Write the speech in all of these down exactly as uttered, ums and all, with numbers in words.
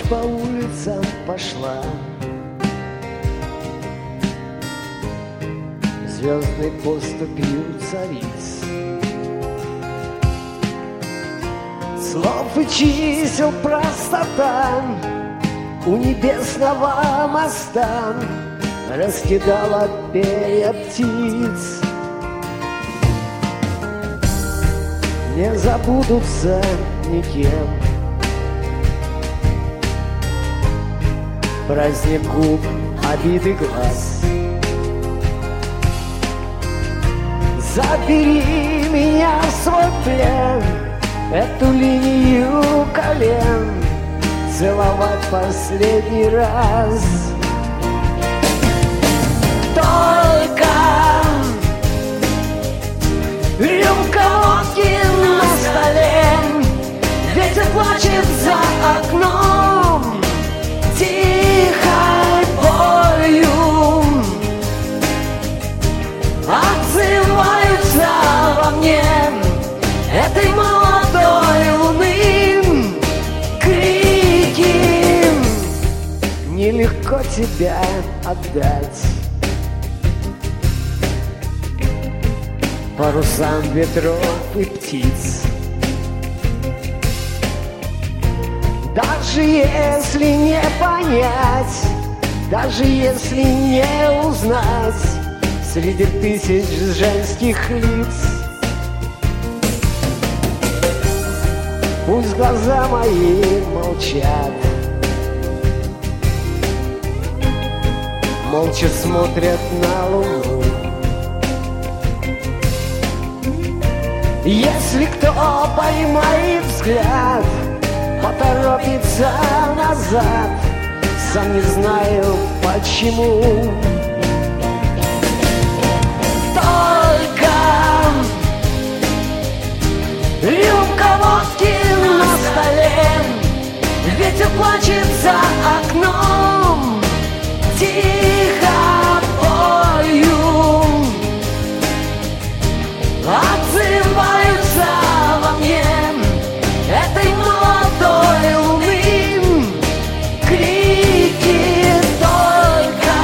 по улицам пошла, звездной поступью цариц. Слов и чисел простота у небесного моста раскидала перья птиц. Не забудутся никем праздник губ, обиды глаз. Забери меня в свой плен, эту линию колен целовать последний раз. Только рюмка водки на столе, ветер плачет за окном тихой болью, отзываются во мне этой молодой луны крики. Нелегко тебя отдать парусам ветров и птиц. Даже если не понять, даже если не узнать среди тысяч женских лиц, пусть глаза мои молчат, молча смотрят на луну. Если кто поймает взгляд, поторопится назад, сам не знаю почему. Только рюмка водки на столе, ветер плачет за окном тихо пою, отзываются во мне этой молодой луны крики. Только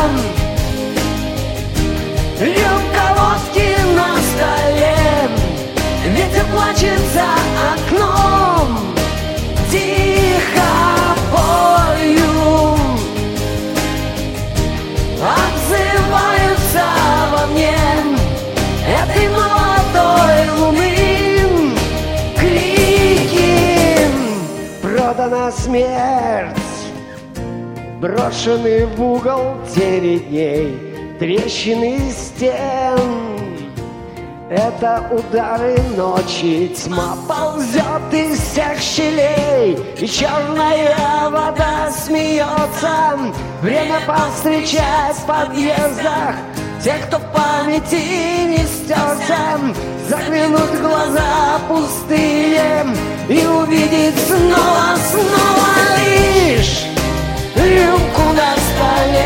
рюмка водки на столе, ветер плачет за окном тихо пою, отзываются во мне этой молодой луны крики. Продана смерть, брошены в угол тени дней, трещины стен. Это удары ночи, тьма ползет из всех щелей, и черная вода смеется. Время повстречать в подъездах тех, кто в памяти не стерся, заглянуть в глаза пустые и увидеть снова, снова лишь рюмку на столе.